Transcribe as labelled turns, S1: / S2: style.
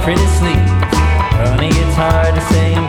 S1: pretty sleep. Honey, it's hard to say I'm